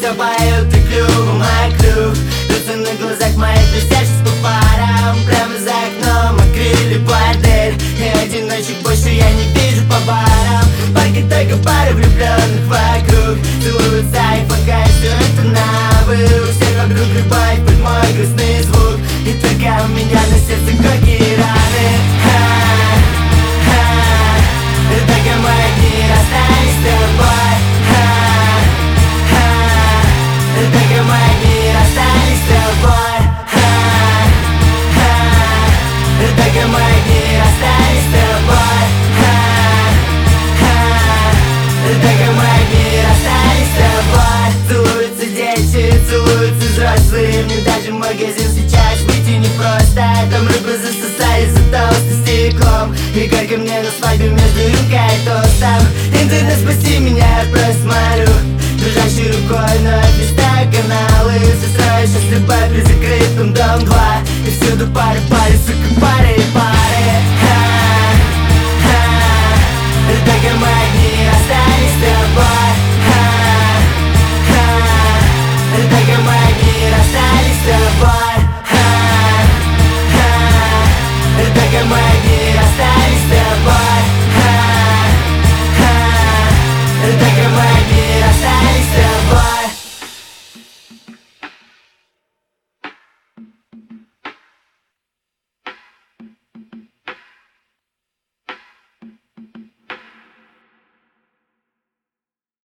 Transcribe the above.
поют и клюв, мой клюв. Трусы на глазах моих блестящих по парам. Прямо за окном открыли бордель, и одиночек больше я не вижу по барам. В парке только пары влюбленных вокруг целуются, и пока все это навык. Всех вокруг любовь под мой грустный звук, и только у меня на сердце горькие раны. Только мои дни расстались с тобой. Только мои дни расстались с тобой. Только мои дни расстались с тобой. Только мои дни расстались с тобой. Целуются дети, целуются взрослые. Мне даже в магазин сейчас выйти непросто. Там рыбы засосали за толстым стеклом, и горько мне на свадьбе между рюмкой и тостом. Интернет, спаси меня, я просто смотрю дрожащей рукой на листая каналы. Все строишь с любовь при закрытом дом 2, и всюду пары, сука, пары.